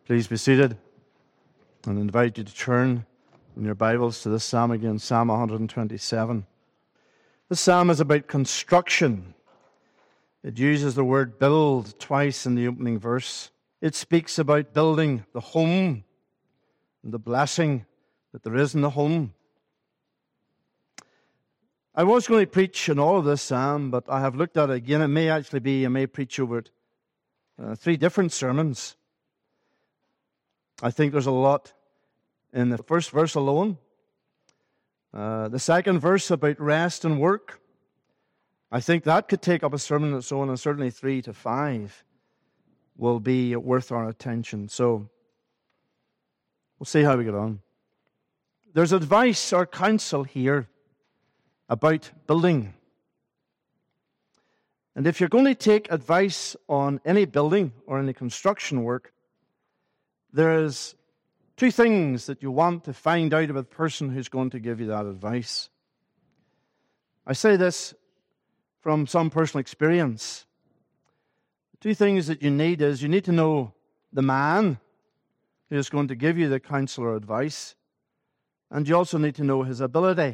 Please be seated and invite you to turn in your Bibles to this psalm again, Psalm 127. This psalm is about construction. It uses the word build twice in the opening verse. It speaks about building the home and the blessing that there is in the home. I was going to preach on all of this psalm, but I have looked at it again. It may actually be, I may preach over it 3 different sermons. I think there's a lot in the first verse alone. The second verse about rest and work, I think that could take up a sermon on its own, and certainly 3 to 5 will be worth our attention. So we'll see how we get on. There's advice or counsel here about building. And if you're going to take advice on any building or any construction work, there's 2 things that you want to find out about the person who's going to give you that advice. I say this from some personal experience. The 2 things that you need is you need to know the man who is going to give you the counsel or advice, and you also need to know his ability.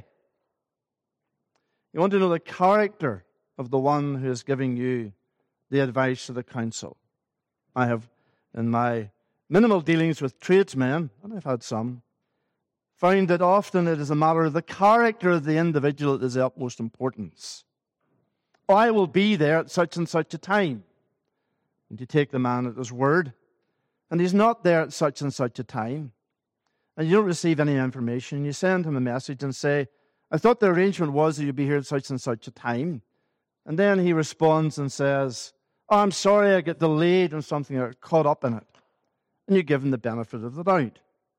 You want to know the character of the one who is giving you the advice or the counsel. I have, in my minimal dealings with tradesmen, and I've had some, found that often it is a matter of the character of the individual that is the utmost importance. I will be there at such and such a time. And you take the man at his word, and he's not there at such and such a time, and you don't receive any information. You send him a message and say, I thought the arrangement was that you'd be here at such and such a time. And then he responds and says, oh, I'm sorry, I get delayed on something, or caught up in it. And you give him the benefit of the doubt.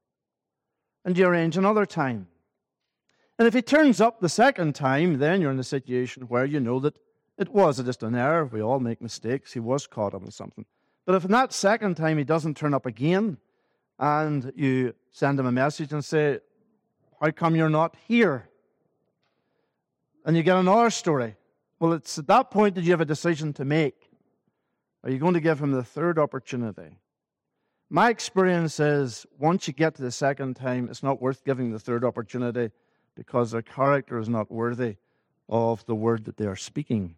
And you arrange another time. And if he turns up the second time, then you're in a situation where you know that it was just an error. We all make mistakes. He was caught up in something. But if in that second time he doesn't turn up again, and you send him a message and say, how come you're not here? And you get another story. Well, it's at that point that you have a decision to make. Are you going to give him the third opportunity? My experience is, once you get to the second time, it's not worth giving the third opportunity because their character is not worthy of the word that they are speaking.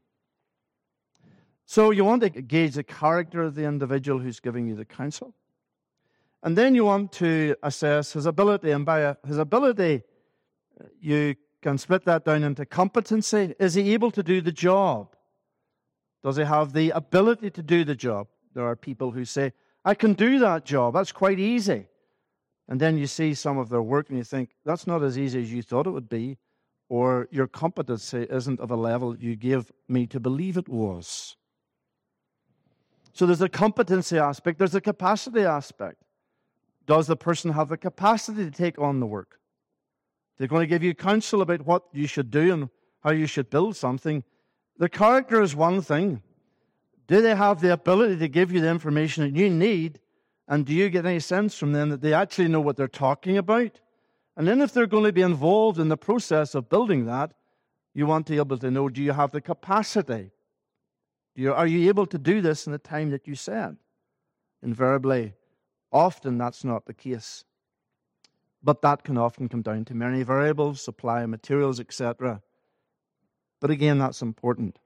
So you want to gauge the character of the individual who's giving you the counsel. And then you want to assess his ability. And by his ability, you can split that down into competency. Is he able to do the job? Does he have the ability to do the job? There are people who say, I can do that job. That's quite easy. And then you see some of their work and you think, that's not as easy as you thought it would be, or your competency isn't of a level you gave me to believe it was. So there's a competency aspect. There's a capacity aspect. Does the person have the capacity to take on the work? They're going to give you counsel about what you should do and how you should build something. The character is one thing. Do they have the ability to give you the information that you need? And do you get any sense from them that they actually know what they're talking about? And then if they're going to be involved in the process of building that, you want to be able to know, do you have the capacity? Are you able to do this in the time that you said? Invariably, often that's not the case. But that can often come down to many variables, supply of materials, etc. But again, that's important.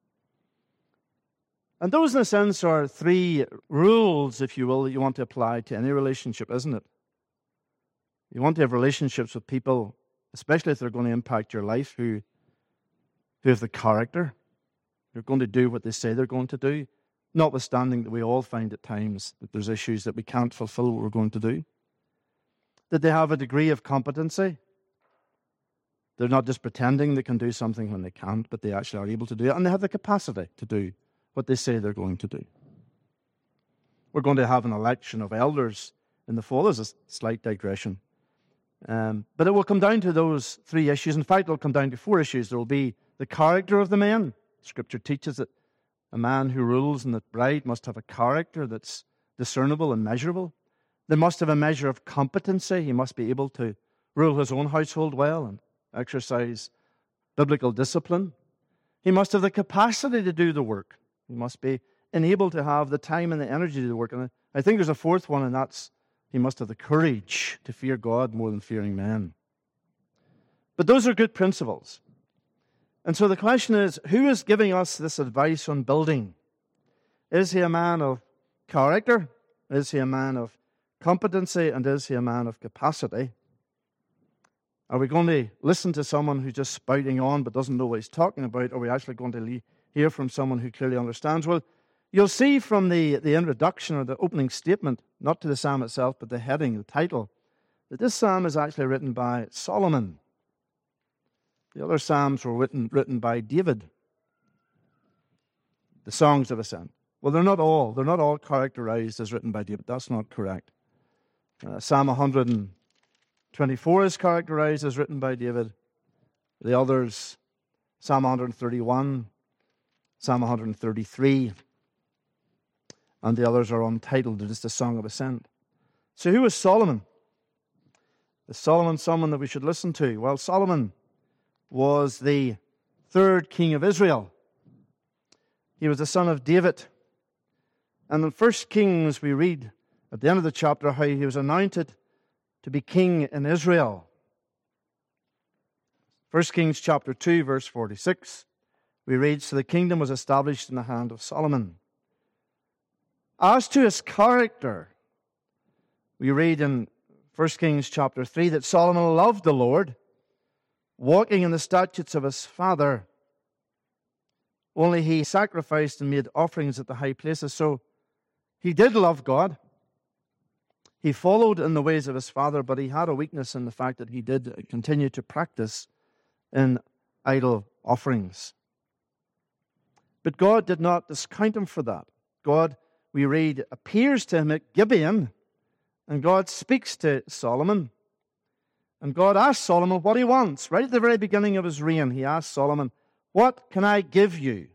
And those, in a sense, are 3 rules, if you will, that you want to apply to any relationship, isn't it? You want to have relationships with people, especially if they're going to impact your life, who have the character. They're going to do what they say they're going to do, notwithstanding that we all find at times that there's issues that we can't fulfill what we're going to do. That they have a degree of competency. They're not just pretending they can do something when they can't, but they actually are able to do it, and they have the capacity to do what they say they're going to do. We're going to have an election of elders in the fall. There's a slight digression. But it will come down to those 3 issues. In fact, it will come down to 4 issues. There will be the character of the man. Scripture teaches that a man who rules in the bride must have a character that's discernible and measurable. They must have a measure of competency. He must be able to rule his own household well and exercise biblical discipline. He must have the capacity to do the work. He must be enabled to have the time and the energy to do the work. And I think there's a fourth one, and that's he must have the courage to fear God more than fearing men. But those are good principles. And so the question is, who is giving us this advice on building? Is he a man of character? Is he a man of competency? And is he a man of capacity? Are we going to listen to someone who's just spouting on but doesn't know what he's talking about? Or are we actually going to hear from someone who clearly understands? Well, you'll see from the introduction or the opening statement, not to the psalm itself, but the heading, the title, that this psalm is actually written by Solomon. The other psalms were written by David. The Songs of Ascent. Well, they're not all characterized as written by David. That's not correct. Psalm 124 is characterized as written by David. The others, Psalm 131, Psalm 133, and the others are untitled. It is the Song of Ascent. So who is Solomon? Is Solomon someone that we should listen to? Well, Solomon was the third king of Israel. He was the son of David. And in 1 Kings, we read at the end of the chapter how he was anointed to be king in Israel. 1 Kings chapter 2, verse 46, we read, so the kingdom was established in the hand of Solomon. As to his character, we read in 1 Kings chapter 3 that Solomon loved the Lord, walking in the statutes of his father. Only he sacrificed and made offerings at the high places. So he did love God. He followed in the ways of his father, but he had a weakness in the fact that he did continue to practice in idol offerings. But God did not discount him for that. God, we read, appears to him at Gibeon, and God speaks to Solomon. And God asks Solomon what he wants. Right at the very beginning of his reign, he asked Solomon, what can I give you?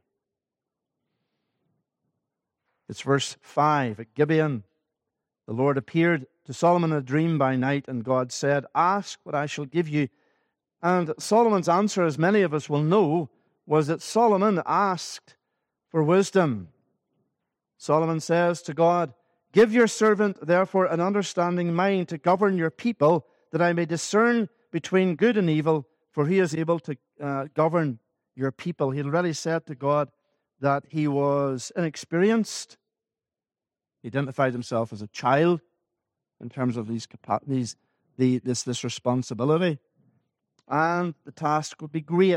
It's verse 5. At Gibeon, the Lord appeared to Solomon in a dream by night, and God said, ask what I shall give you. And Solomon's answer, as many of us will know, was that Solomon asked for wisdom. Solomon says to God, give your servant, therefore, an understanding mind to govern your people, that I may discern between good and evil, for he is able to govern your people. He already said to God that he was inexperienced. He identified himself as a child in terms of this responsibility. And the task would be great.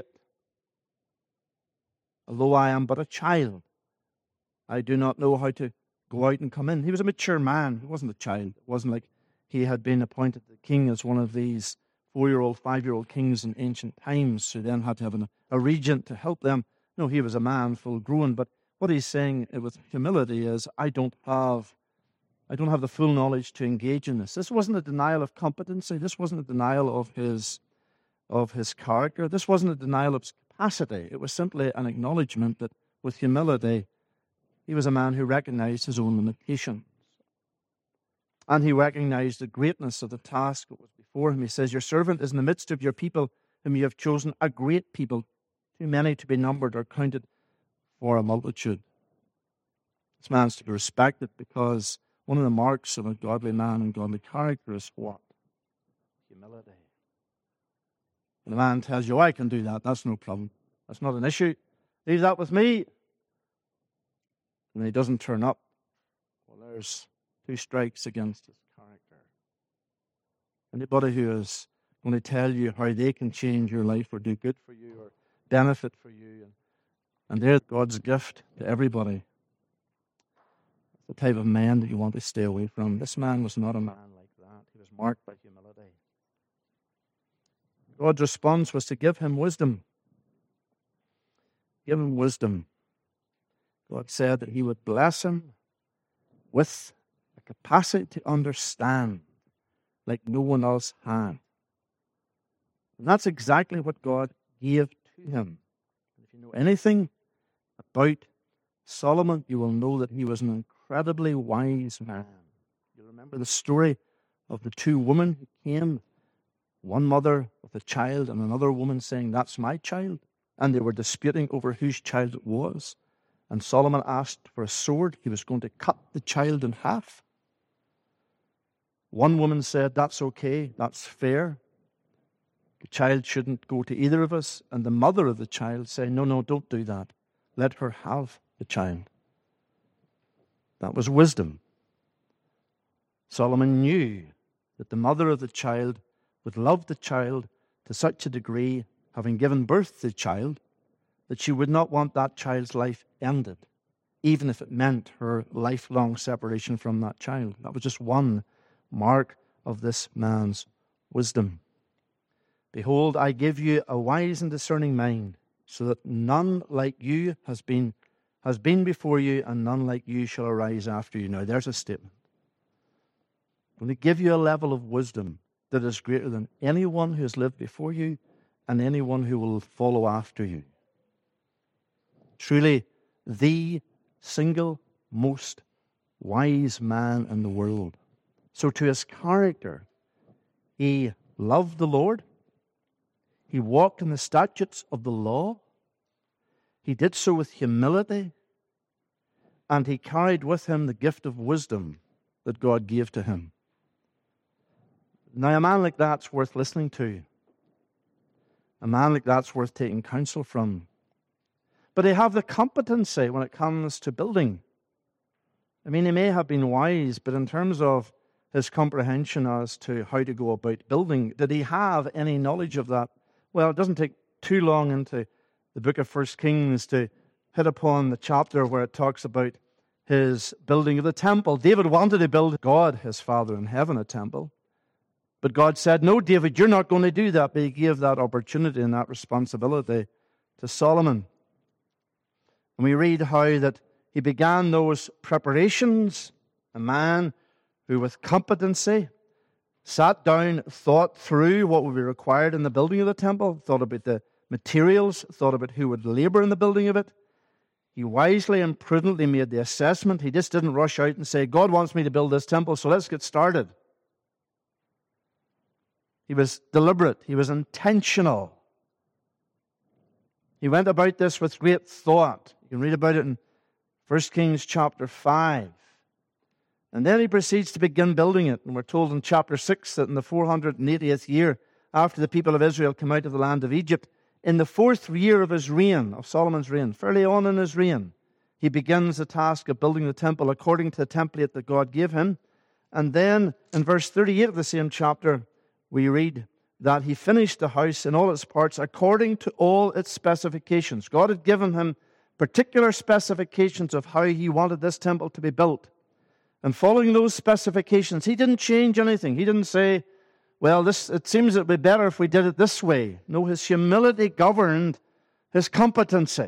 Although I am but a child, I do not know how to go out and come in. He was a mature man. He wasn't a child. It wasn't like he had been appointed the king as one of these 4-year-old, 5-year-old kings in ancient times who then had to have a regent to help them. No, he was a man full grown. But what he's saying with humility is, I don't have the full knowledge to engage in this. This wasn't a denial of competency. This wasn't a denial of his character. This wasn't a denial of his capacity. It was simply an acknowledgement that with humility, he was a man who recognized his own limitations. And he recognized the greatness of the task that was before him. He says, your servant is in the midst of your people, whom you have chosen, a great people, too many to be numbered or counted for a multitude. This man's to be respected because one of the marks of a godly man and godly character is what? Humility. When a man tells you, I can do that, that's no problem. That's not an issue. Leave that with me. And he doesn't turn up. Well, there's 2 strikes against his character. Anybody who is going to tell you how they can change your life or do good for you or benefit for you, and they're God's gift to everybody, the type of man that you want to stay away from. This man was not a man like that. He was marked by humility. God's response was to give him wisdom. Give him wisdom. God said that he would bless him with a capacity to understand like no one else had. And that's exactly what God gave to him. If you know anything about Solomon, you will know that he was an incredibly wise man. You remember the story of the 2 women who came, one mother with a child and another woman saying, that's my child. And they were disputing over whose child it was. And Solomon asked for a sword. He was going to cut the child in half. One woman said, that's okay, that's fair. The child shouldn't go to either of us. And the mother of the child said, no, don't do that. Let her have the child. That was wisdom. Solomon knew that the mother of the child would love the child to such a degree, having given birth to the child, that she would not want that child's life ended, even if it meant her lifelong separation from that child. That was just one mark of this man's wisdom. Behold, I give you a wise and discerning mind, so that none like you has been before you, and none like you shall arise after you. Now, there's a statement. I'm going to give you a level of wisdom that is greater than anyone who has lived before you and anyone who will follow after you. Truly, the single most wise man in the world. So to his character, he loved the Lord. He walked in the statutes of the law. He did so with humility. And he carried with him the gift of wisdom that God gave to him. Now, a man like that's worth listening to. A man like that's worth taking counsel from. But he have the competency when it comes to building. I mean, he may have been wise, but in terms of his comprehension as to how to go about building, did he have any knowledge of that? Well, it doesn't take too long into the book of 1 Kings to hit upon the chapter where it talks about his building of the temple. David wanted to build God, his Father in heaven, a temple. But God said, no, David, you're not going to do that. But he gave that opportunity and that responsibility to Solomon. And we read how that he began those preparations, a man who with competency sat down, thought through what would be required in the building of the temple, thought about the materials, thought about who would labor in the building of it. He wisely and prudently made the assessment. He just didn't rush out and say, God wants me to build this temple, so let's get started. He was deliberate. He was intentional. He went about this with great thought. You can read about it in 1 Kings chapter 5. And then he proceeds to begin building it. And we're told in chapter 6 that in the 480th year, after the people of Israel come out of the land of Egypt, in the 4th year of his reign, of Solomon's reign, fairly on in his reign, he begins the task of building the temple according to the template that God gave him. And then in verse 38 of the same chapter, we read that he finished the house in all its parts according to all its specifications. God had given him particular specifications of how he wanted this temple to be built. And following those specifications, he didn't change anything. He didn't say, well, it seems it would be better if we did it this way. No, his humility governed his competency.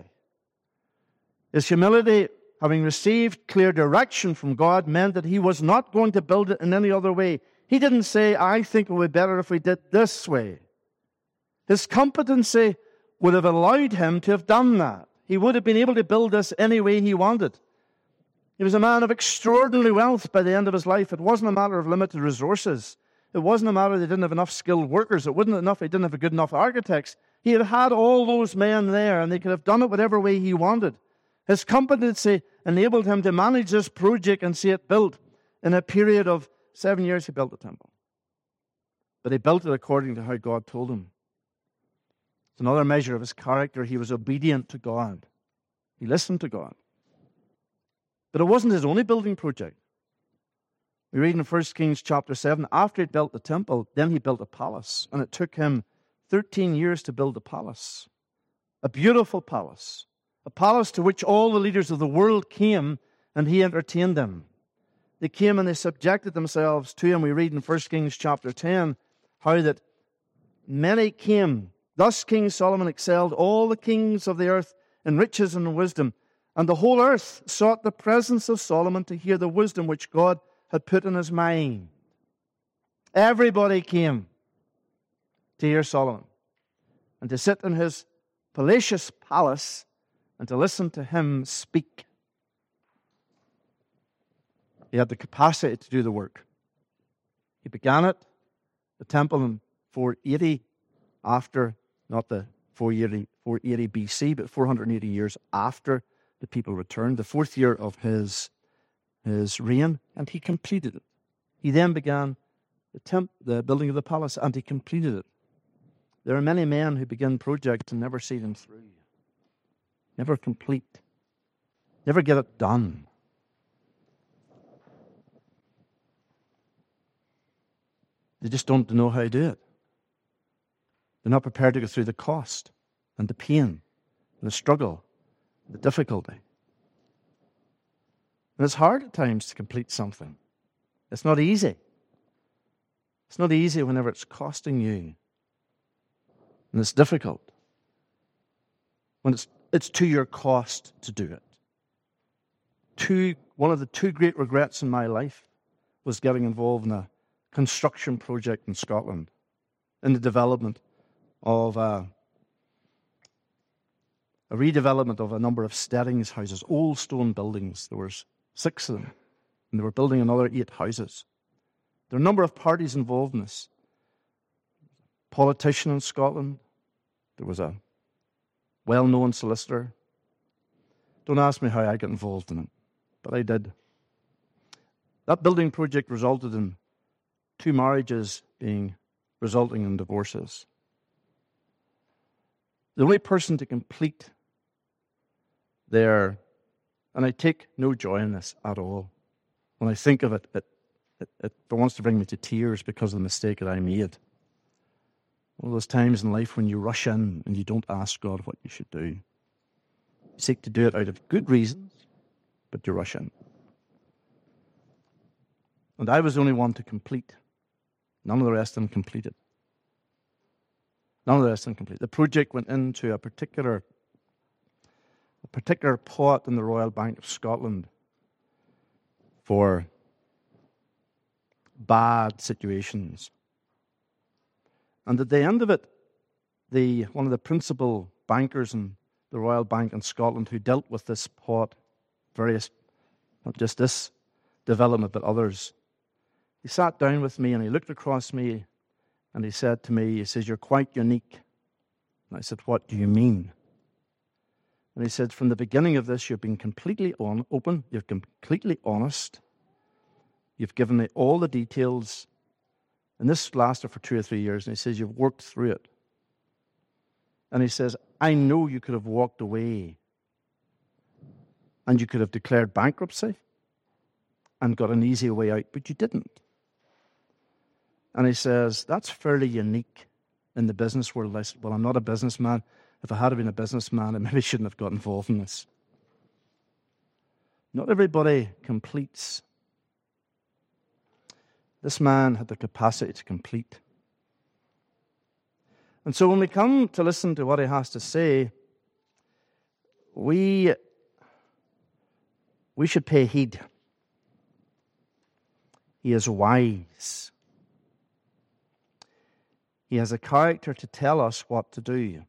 His humility, having received clear direction from God, meant that he was not going to build it in any other way. He didn't say, I think it would be better if we did this way. His competency would have allowed him to have done that. He would have been able to build this any way he wanted. He was a man of extraordinary wealth by the end of his life. It wasn't a matter of limited resources. It wasn't a matter they didn't have enough skilled workers. It wasn't enough they didn't have good enough architects. He had had all those men there, and they could have done it whatever way he wanted. His competency enabled him to manage this project and see it built. In a period of 7 years, he built the temple. But he built it according to how God told him. It's another measure of his character. He was obedient to God. He listened to God. But it wasn't his only building project. We read in 1 Kings chapter 7, after he built the temple, then he built a palace. And it took him 13 years to build a palace. A beautiful palace. A palace to which all the leaders of the world came, and he entertained them. They came and they subjected themselves to him. We read in 1 Kings chapter 10 how that many came. Thus King Solomon excelled all the kings of the earth in riches and wisdom. And the whole earth sought the presence of Solomon to hear the wisdom which God had put in his mind. Everybody came to hear Solomon and to sit in his palatial palace and to listen to him speak. He had the capacity to do the work. He began it, the temple, in 480 after, not the 480 BC, but 480 years after the people returned, the 4th year of his reign, and he completed it. He then began the building of the palace, and he completed it. There are many men who begin projects and never see them through, never complete, never get it done. They just don't know how to do it. They're not prepared to go through the cost and the pain and the struggle, the difficulty. And it's hard at times to complete something. It's not easy. It's not easy whenever it's costing you. And it's difficult. When it's to your cost to do it. One of the two great regrets in my life was getting involved in a construction project in Scotland, in the development of a redevelopment of a number of steadings houses, old stone buildings. There were 6 of them, and they were building another 8 houses. There are a number of parties involved in this. Politician in Scotland. There was a well-known solicitor. Don't ask me how I got involved in it, but I did. That building project resulted in 2 marriages resulting in divorces. The only person to complete and I take no joy in this at all. When I think of it, it wants to bring me to tears because of the mistake that I made. One of those times in life when you rush in and you don't ask God what you should do. You seek to do it out of good reasons, but you rush in. And I was the only one to complete. None of the rest of them completed. None of the rest of them completed. The project went into a particular pot in the Royal Bank of Scotland for bad situations. And at the end of it, one of the principal bankers in the Royal Bank in Scotland who dealt with this pot, not just this development, but others, he sat down with me and he looked across me and he said to me, he says, "You're quite unique." And I said, "What do you mean?" And he said, "From the beginning of this, you've been completely open, you've been completely honest, you've given me all the details, and this lasted for 2 or 3 years." And he says, "You've worked through it." And he says, "I know you could have walked away and you could have declared bankruptcy and got an easy way out, but you didn't." And he says, "That's fairly unique in the business world." I said, "Well, I'm not a businessman. If I had been a businessman, I maybe shouldn't have got involved in this." Not everybody completes. This man had the capacity to complete. And so when we come to listen to what he has to say, we should pay heed. He is wise. He has a character to tell us what to do.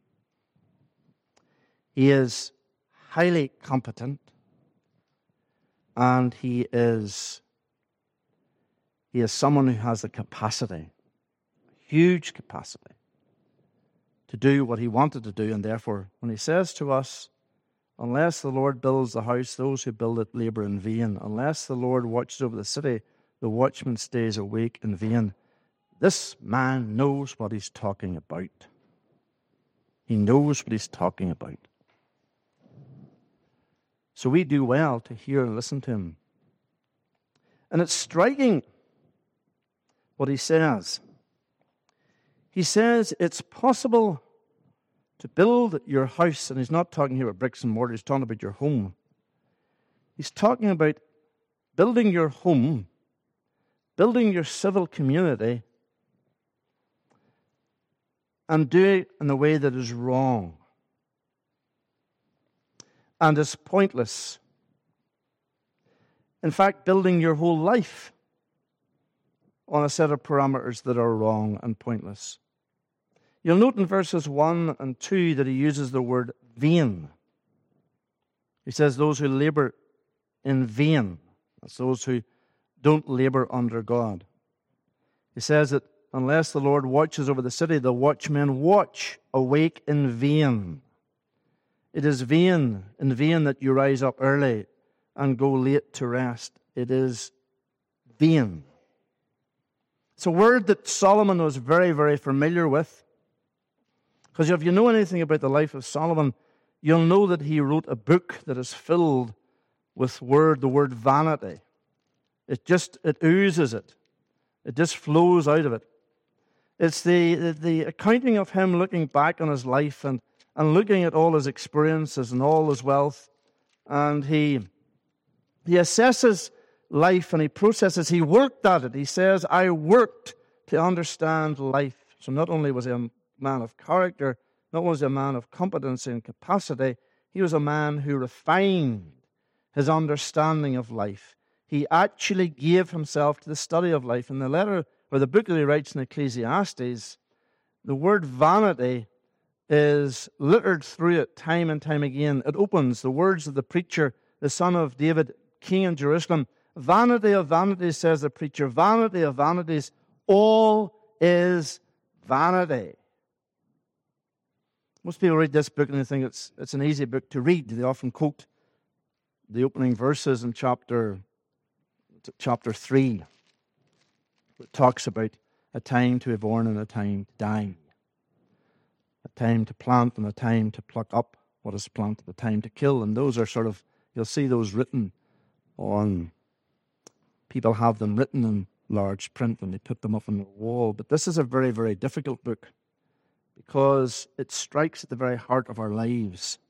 He is highly competent, and he is someone who has the capacity, huge capacity, to do what he wanted to do. And therefore, when he says to us, "Unless the Lord builds the house, those who build it labor in vain. Unless the Lord watches over the city, the watchman stays awake in vain." This man knows what he's talking about. He knows what he's talking about. So we do well to hear and listen to him. And it's striking what he says. He says it's possible to build your house, and he's not talking here about bricks and mortar, he's talking about your home. He's talking about building your home, building your civil community, and do it in a way that is wrong and is pointless. In fact, building your whole life on a set of parameters that are wrong and pointless. You'll note in verses 1 and 2 that he uses the word vain. He says those who labor in vain. That's those who don't labor under God. He says that unless the Lord watches over the city, the watchmen watch awake in vain. It is in vain that you rise up early and go late to rest. It is vain. It's a word that Solomon was very, very familiar with. Because if you know anything about the life of Solomon, you'll know that he wrote a book that is filled with the word vanity. It oozes it. It just flows out of it. It's the accounting of him looking back on his life and looking at all his experiences and all his wealth. And he assesses life and he processes. He worked at it. He says, I worked to understand life. So not only was he a man of character, not only was he a man of competency and capacity, he was a man who refined his understanding of life. He actually gave himself to the study of life. In the letter, or the book that he writes in Ecclesiastes, the word vanity is littered through it time and time again. It opens the words of the preacher, the son of David, king in Jerusalem. Vanity of vanities, says the preacher, vanity of vanities, all is vanity. Most people read this book and they think it's an easy book to read. They often quote the opening verses in chapter 3. It talks about a time to be born and a time to die. A time to plant and a time to pluck up what is planted, a time to kill. And those are sort of, you'll see those written on, people have them written in large print and they put them up on the wall. But this is a very, very difficult book because it strikes at the very heart of our lives.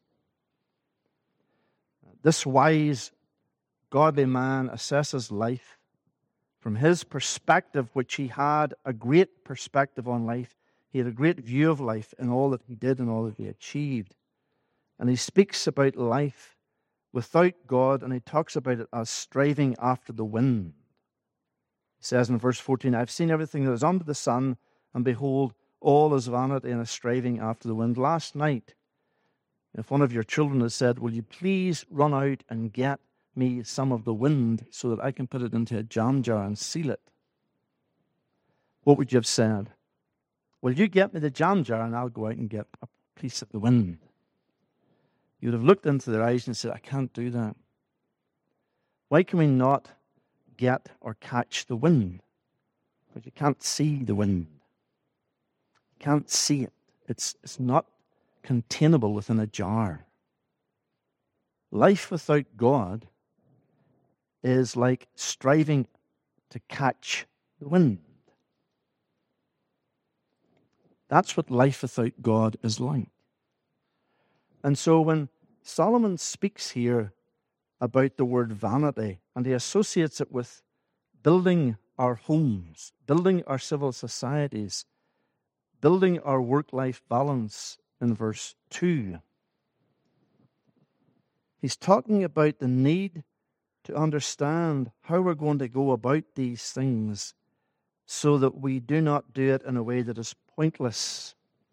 This wise, godly man assesses life from his perspective, which he had a great perspective on life. He had a great view of life in all that he did and all that he achieved. And he speaks about life without God, and he talks about it as striving after the wind. He says in verse 14, I've seen everything that is under the sun, and behold, all is vanity and a striving after the wind. Last night, if one of your children has said, will you please run out and get me some of the wind so that I can put it into a jam jar and seal it, what would you have said? Will you get me the jam jar and I'll go out and get a piece of the wind? You would have looked into their eyes and said, I can't do that. Why can we not get or catch the wind? Because you can't see the wind. You can't see it. It's not containable within a jar. Life without God is like striving to catch the wind. That's what life without God is like. And so when Solomon speaks here about the word vanity, and he associates it with building our homes, building our civil societies, building our work-life balance in verse 2, he's talking about the need to understand how we're going to go about these things so that we do not do it in a way that is pointless.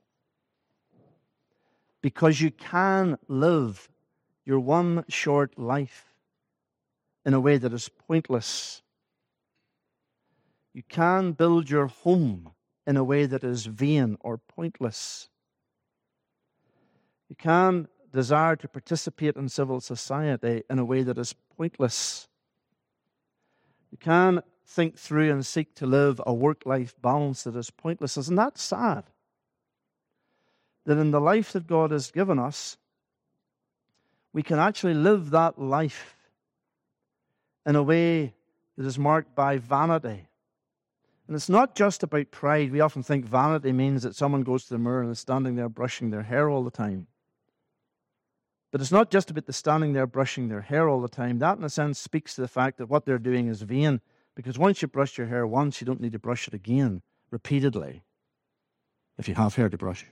Because you can live your one short life in a way that is pointless. You can build your home in a way that is vain or pointless. You can desire to participate in civil society in a way that is pointless. You can think through and seek to live a work-life balance that is pointless. Isn't that sad? That in the life that God has given us, we can actually live that life in a way that is marked by vanity. And it's not just about pride. We often think vanity means that someone goes to the mirror and is standing there brushing their hair all the time. But it's not just about the standing there brushing their hair all the time. That, in a sense, speaks to the fact that what they're doing is vain. Because once you brush your hair once, you don't need to brush it again repeatedly, if you have hair to brush.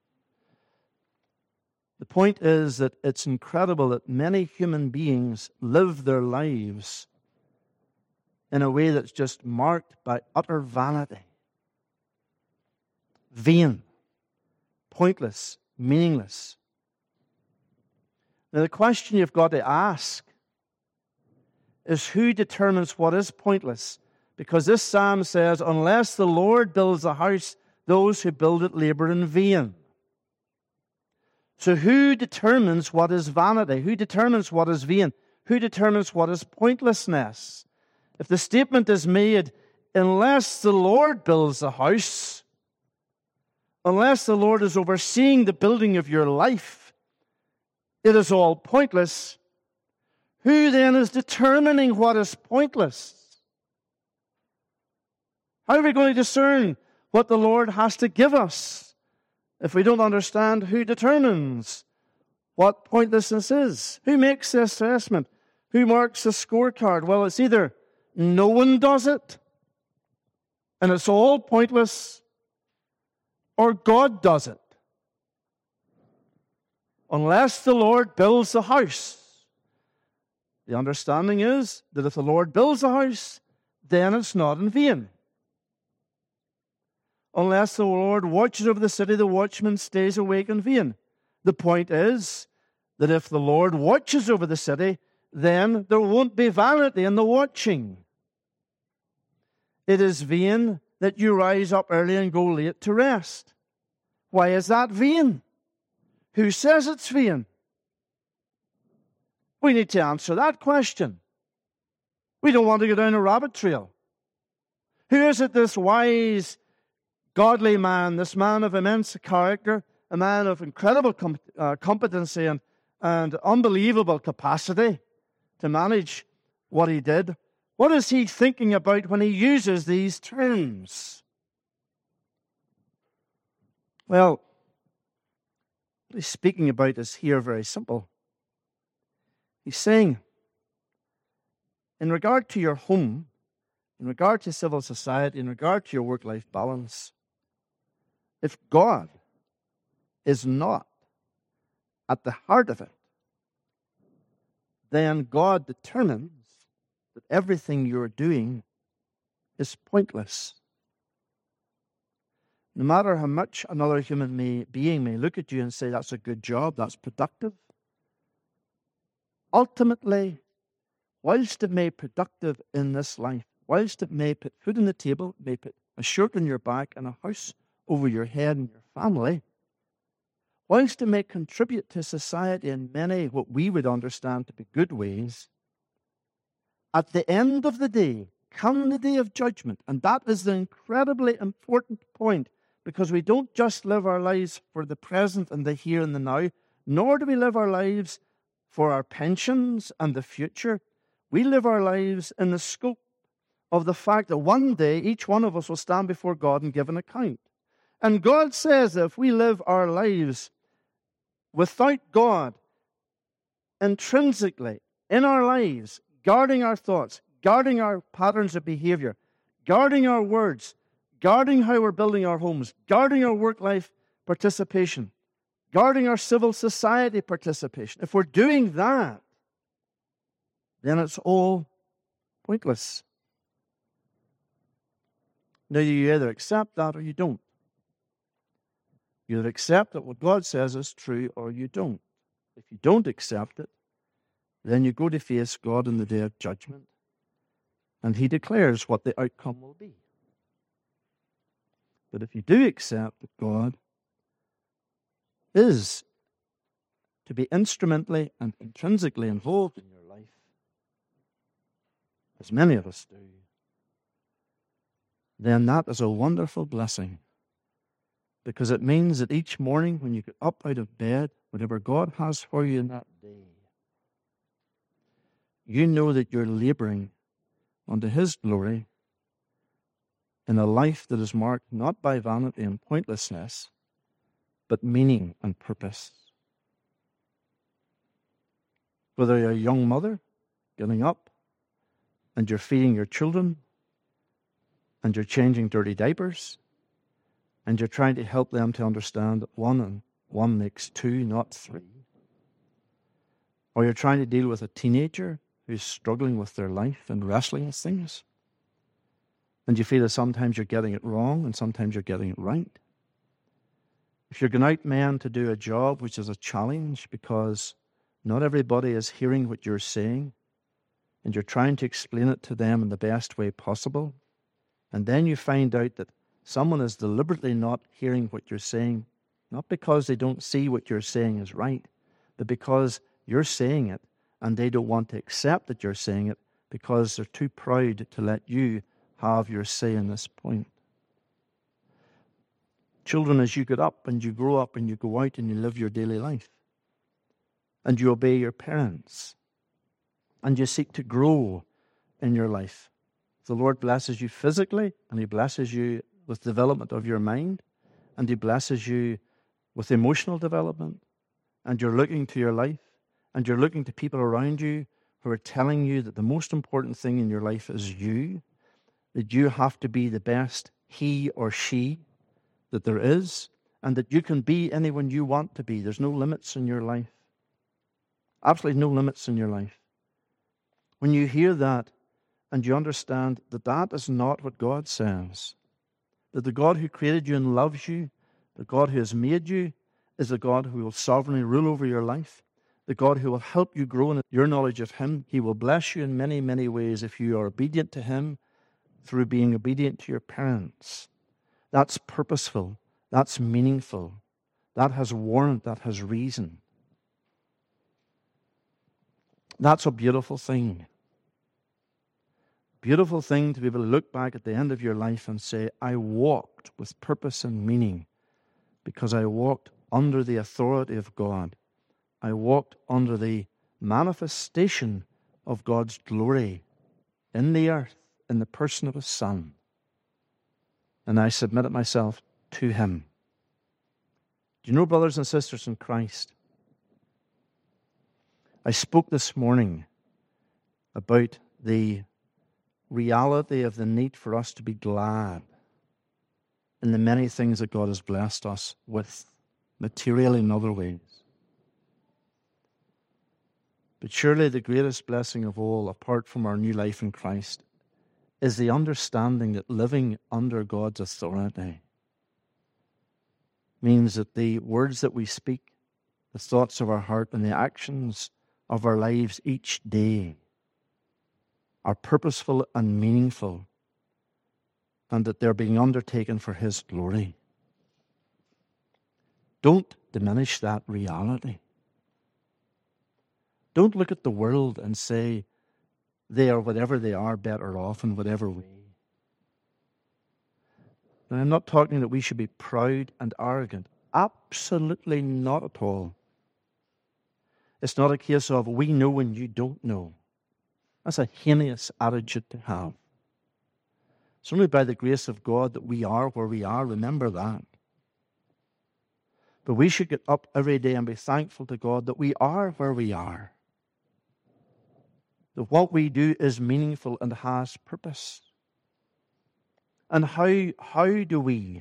The point is that it's incredible that many human beings live their lives in a way that's just marked by utter vanity. Vain, pointless, meaningless. Now, the question you've got to ask is who determines what is pointless? Because this psalm says, unless the Lord builds a house, those who build it labor in vain. So who determines what is vanity? Who determines what is vain? Who determines what is pointlessness? If the statement is made, unless the Lord builds the house, unless the Lord is overseeing the building of your life, it is all pointless. Who then is determining what is pointless? How are we going to discern what the Lord has to give us if we don't understand who determines what pointlessness is? Who makes the assessment? Who marks the scorecard? Well, it's either no one does it, and it's all pointless, or God does it. Unless the Lord builds the house. The understanding is that if the Lord builds the house, then it's not in vain. Unless the Lord watches over the city, the watchman stays awake in vain. The point is that if the Lord watches over the city, then there won't be vanity in the watching. It is vain that you rise up early and go late to rest. Why is that vain? Who says it's vain? We need to answer that question. We don't want to go down a rabbit trail. Who is it, this wise, godly man, this man of immense character, a man of incredible competency and unbelievable capacity to manage what he did? What is he thinking about when he uses these terms? Well, what he's speaking about is here very simple. He's saying, in regard to your home, in regard to civil society, in regard to your work-life balance, if God is not at the heart of it, then God determines that everything you're doing is pointless. No matter how much another human being may look at you and say, that's a good job, that's productive, ultimately, whilst it may be productive in this life, whilst it may put food on the table, may put a shirt on your back and a house over your head and your family, whilst it may contribute to society in many what we would understand to be good ways, at the end of the day, come the day of judgment, and that is the incredibly important point, because we don't just live our lives for the present and the here and the now, nor do we live our lives for our pensions and the future. We live our lives in the scope of the fact that one day each one of us will stand before God and give an account. And God says that if we live our lives without God intrinsically in our lives, guarding our thoughts, guarding our patterns of behavior, guarding our words, guarding how we're building our homes, guarding our work-life participation, guarding our civil society participation, if we're doing that, then it's all pointless. Now, you either accept that or you don't. You either accept that what God says is true or you don't. If you don't accept it, then you go to face God in the day of judgment, and He declares what the outcome will be. But if you do accept that God is to be instrumentally and intrinsically involved in your life, as many of us do, then that is a wonderful blessing, because it means that each morning when you get up out of bed, whatever God has for you in that day, you know that you're laboring unto His glory in a life that is marked not by vanity and pointlessness, but meaning and purpose. Whether you're a young mother getting up and you're feeding your children and you're changing dirty diapers and you're trying to help them to understand that 1 and 1 makes 2, not 3. Or you're trying to deal with a teenager who's struggling with their life and wrestling with things, and you feel that sometimes you're getting it wrong and sometimes you're getting it right. If you're going out, man, to do a job which is a challenge because not everybody is hearing what you're saying, and you're trying to explain it to them in the best way possible, and then you find out that someone is deliberately not hearing what you're saying, not because they don't see what you're saying is right, but because you're saying it and they don't want to accept that you're saying it because they're too proud to let you have your say in this point. Children, as you get up and you grow up and you go out and you live your daily life, and you obey your parents, and you seek to grow in your life, the Lord blesses you physically, and He blesses you with development of your mind, and He blesses you with emotional development, and you're looking to your life, and you're looking to people around you who are telling you that the most important thing in your life is you, that you have to be the best he or she that there is, and that you can be anyone you want to be. There's no limits in your life. Absolutely no limits in your life. When you hear that and you understand that that is not what God says, that the God who created you and loves you, the God who has made you, is a God who will sovereignly rule over your life, the God who will help you grow in your knowledge of Him. He will bless you in many, many ways if you are obedient to Him through being obedient to your parents. That's purposeful. That's meaningful. That has warrant. That has reason. That's a beautiful thing. Beautiful thing to be able to look back at the end of your life and say, I walked with purpose and meaning because I walked under the authority of God. I walked under the manifestation of God's glory in the earth, in the person of His Son. And I submitted myself to Him. Do you know, brothers and sisters in Christ, I spoke this morning about the reality of the need for us to be glad in the many things that God has blessed us with, materially in other ways. But surely the greatest blessing of all, apart from our new life in Christ, is the understanding that living under God's authority means that the words that we speak, the thoughts of our heart, and the actions of our lives each day are purposeful and meaningful, and that they're being undertaken for His glory. Don't diminish that reality. Don't look at the world and say they are whatever they are better off in whatever way. And I'm not talking that we should be proud and arrogant. Absolutely not at all. It's not a case of we know and you don't know. That's a heinous attitude to have. It's only by the grace of God that we are where we are. Remember that. But we should get up every day and be thankful to God that we are where we are. That what we do is meaningful and has purpose. And how do we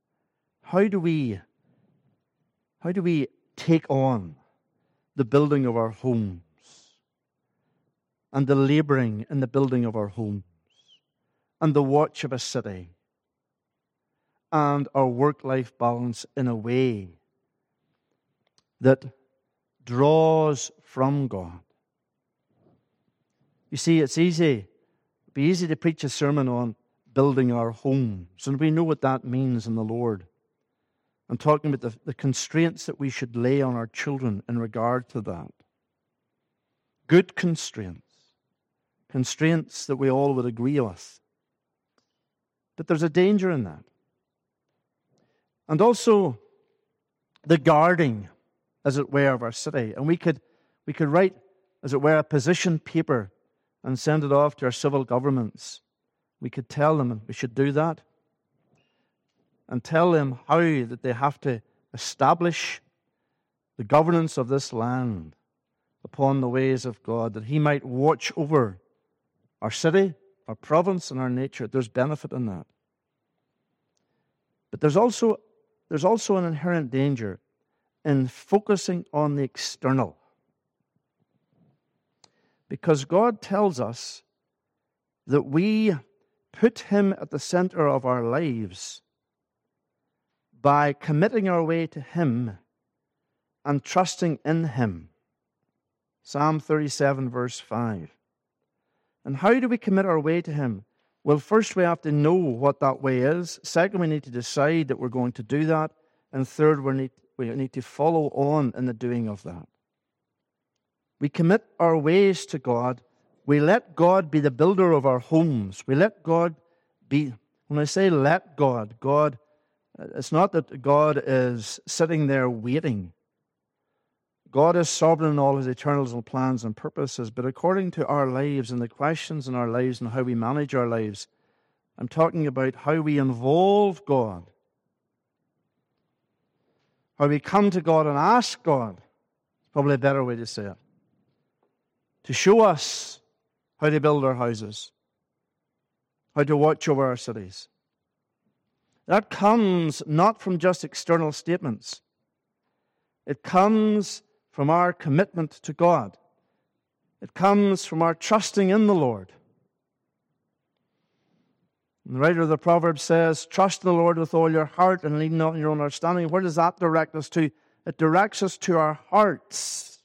take on the building of our homes and the laboring in the building of our homes and the watch of a city and our work-life balance in a way that draws from God? You see, it'd be easy to preach a sermon on building our homes, and we know what that means in the Lord. I'm talking about the constraints that we should lay on our children in regard to that. Good constraints. Constraints that we all would agree with. But there's a danger in that. And also the guarding, as it were, of our city. And we could write, as it were, a position paper and send it off to our civil governments. We could tell them, and we should do that, and tell them how that they have to establish the governance of this land upon the ways of God, that He might watch over our city, our province, and our nature. There's benefit in that. But there's also an inherent danger in focusing on the external. Because God tells us that we put Him at the center of our lives by committing our way to Him and trusting in Him. Psalm 37, verse 5. And how do we commit our way to Him? Well, first we have to know what that way is. Second, we need to decide that we're going to do that. And third, we need to follow on in the doing of that. We commit our ways to God. We let God be the builder of our homes. We let God When I say let God, it's not that God is sitting there waiting. God is sovereign in all his eternal plans and purposes, but according to our lives and the questions in our lives and how we manage our lives, I'm talking about how we involve God. How we come to God and ask God, it's probably a better way to say it, to show us how to build our houses, how to watch over our cities. That comes not from just external statements. It comes from our commitment to God. It comes from our trusting in the Lord. And the writer of the Proverbs says, trust in the Lord with all your heart and lean not on your own understanding. Where does that direct us to? It directs us to our hearts.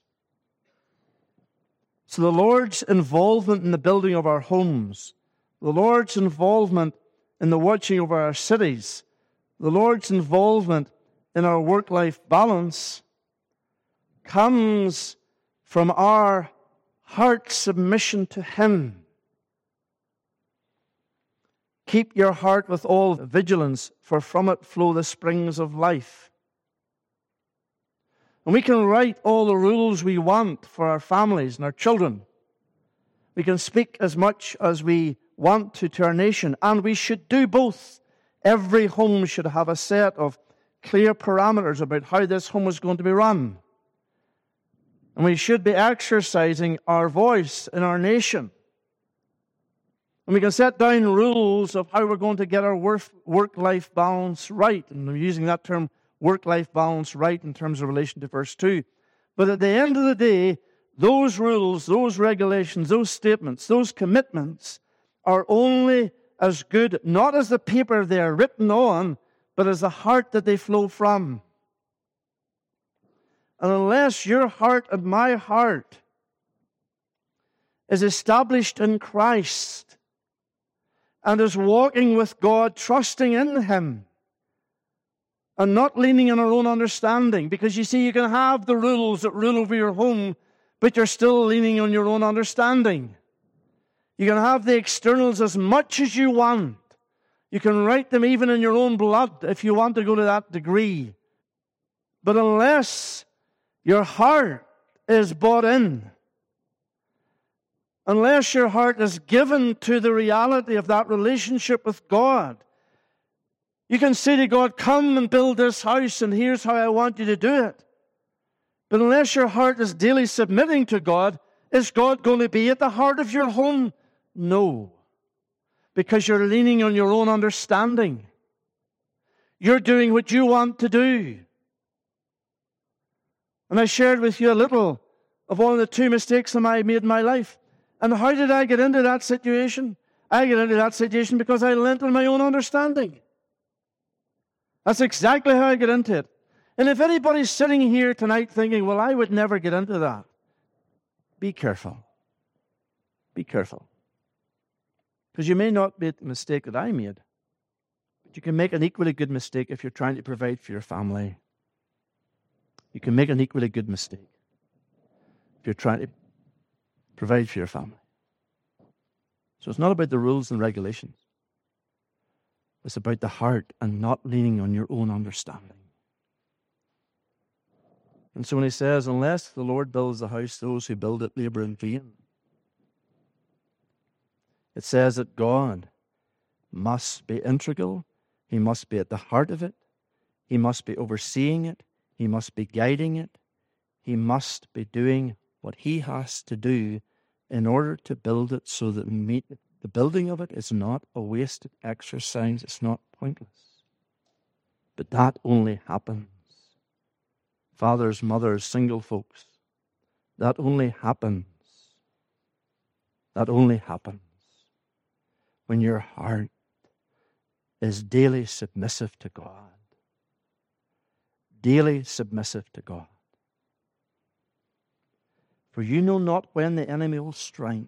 So the Lord's involvement in the building of our homes, the Lord's involvement in the watching over our cities, the Lord's involvement in our work-life balance comes from our heart submission to Him. Keep your heart with all vigilance, for from it flow the springs of life. And we can write all the rules we want for our families and our children. We can speak as much as we want to our nation, and we should do both. Every home should have a set of clear parameters about how this home is going to be run. And we should be exercising our voice in our nation. And we can set down rules of how we're going to get our work-life balance right. And I'm using that term, work-life balance right, in terms of relation to verse 2. But at the end of the day, those rules, those regulations, those statements, those commitments are only as good, not as the paper they are written on, but as the heart that they flow from. And unless your heart and my heart is established in Christ and is walking with God, trusting in Him, and not leaning on our own understanding, because you see, you can have the rules that rule over your home, but you're still leaning on your own understanding. You can have the externals as much as you want. You can write them even in your own blood if you want to go to that degree. But unless your heart is bought in, unless your heart is given to the reality of that relationship with God, you can say to God, come and build this house, and here's how I want you to do it. But unless your heart is daily submitting to God, is God going to be at the heart of your home? No. Because you're leaning on your own understanding. You're doing what you want to do. And I shared with you a little of one of the two mistakes that I made in my life. And how did I get into that situation? I get into that situation because I leant on my own understanding. That's exactly how I get into it. And if anybody's sitting here tonight thinking, well, I would never get into that, be careful. Be careful. Because you may not make the mistake that I made, but you can make an equally good mistake if you're trying to provide for your family. You can make an equally good mistake if you're trying to provide for your family. So it's not about the rules and regulations. It's about the heart and not leaning on your own understanding. And so when he says, unless the Lord builds the house, those who build it labor in vain, it says that God must be integral. He must be at the heart of it. He must be overseeing it. He must be guiding it. He must be doing what He has to do in order to build it, so that the building of it is not a wasted exercise. It's not pointless. But that only happens. Fathers, mothers, single folks, that only happens. That only happens when your heart is daily submissive to God. Daily submissive to God. For you know not when the enemy will strike.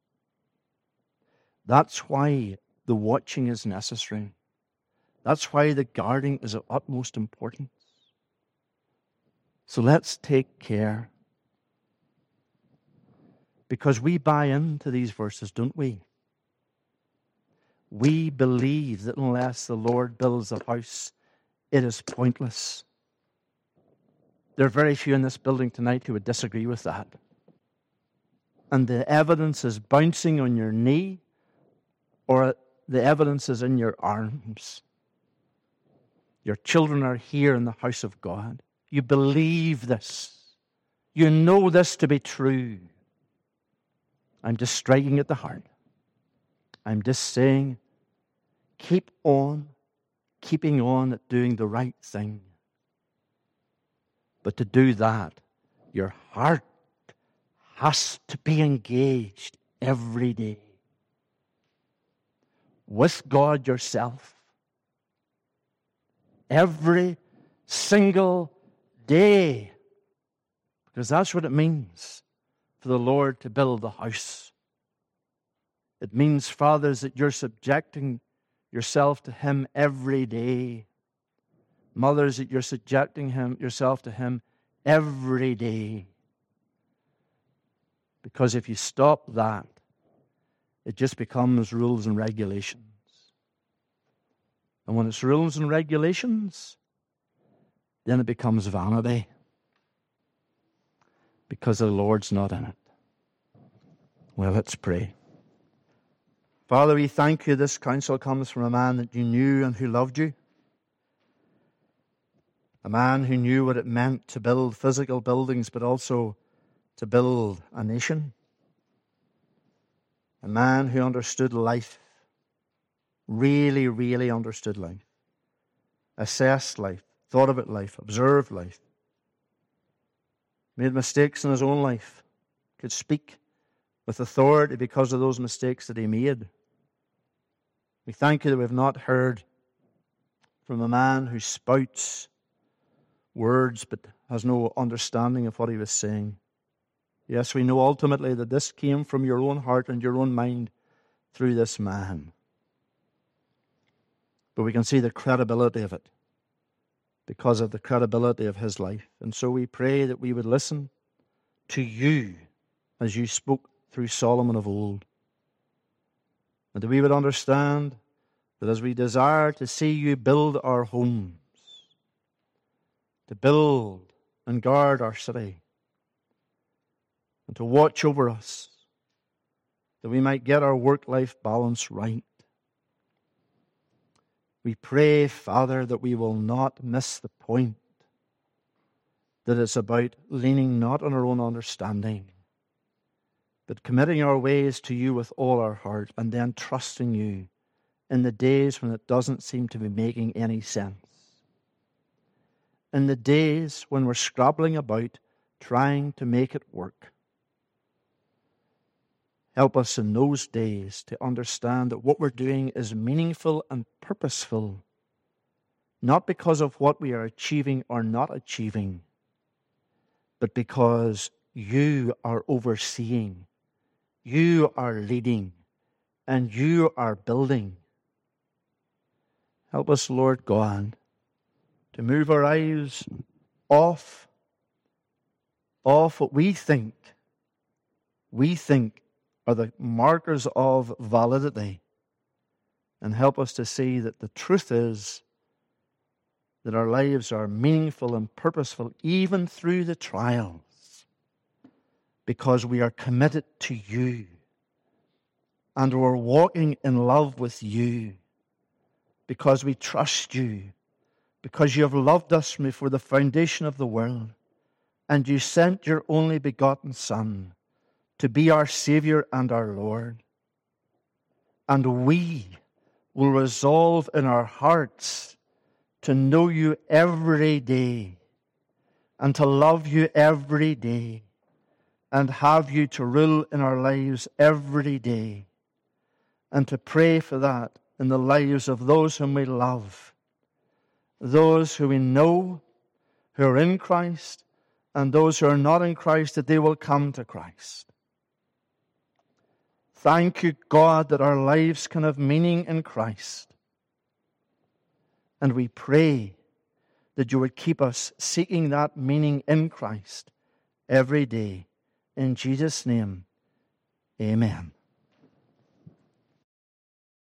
That's why the watching is necessary. That's why the guarding is of utmost importance. So let's take care. Because we buy into these verses, don't we? We believe that unless the Lord builds a house, it is pointless. There are very few in this building tonight who would disagree with that. And the evidence is bouncing on your knee, or the evidence is in your arms. Your children are here in the house of God. You believe this. You know this to be true. I'm just striking at the heart. I'm just saying, keep on, keeping on at doing the right thing. But to do that, your heart has to be engaged every day with God yourself. Every single day. Because that's what it means for the Lord to build the house. It means, fathers, that you're subjecting yourself to Him every day. Mothers, that you're subjecting yourself to Him every day. Because if you stop that, it just becomes rules and regulations. And when it's rules and regulations, then it becomes vanity. Because the Lord's not in it. Well, let's pray. Father, we thank you this counsel comes from a man that you knew and who loved you. A man who knew what it meant to build physical buildings, but also to build a nation. A man who understood life. Really, really understood life. Assessed life. Thought about life. Observed life. Made mistakes in his own life. Could speak with authority because of those mistakes that he made. We thank you that we have not heard from a man who spouts words but has no understanding of what he was saying. Yes, we know ultimately that this came from your own heart and your own mind through this man. But we can see the credibility of it because of the credibility of his life. And so we pray that we would listen to you as you spoke through Solomon of old. And that we would understand that as we desire to see you build our homes, to build and guard our city, and to watch over us, that we might get our work-life balance right. We pray, Father, that we will not miss the point, that it's about leaning not on our own understanding, but committing our ways to you with all our heart, and then trusting you in the days when it doesn't seem to be making any sense. In the days when we're scrabbling about, trying to make it work. Help us in those days to understand that what we're doing is meaningful and purposeful, not because of what we are achieving or not achieving, but because you are overseeing, you are leading, and you are building. Help us, Lord God, to move our eyes off what we think are the markers of validity, and help us to see that the truth is that our lives are meaningful and purposeful even through the trials, because we are committed to you and we're walking in love with you, because we trust you, because you have loved us from before the foundation of the world, and you sent your only begotten Son to be our Savior and our Lord. And we will resolve in our hearts to know you every day and to love you every day and have you to rule in our lives every day, and to pray for that in the lives of those whom we love, those who we know who are in Christ, and those who are not in Christ, that they will come to Christ. Thank you, God, that our lives can have meaning in Christ. And we pray that you would keep us seeking that meaning in Christ every day. In Jesus' name, amen.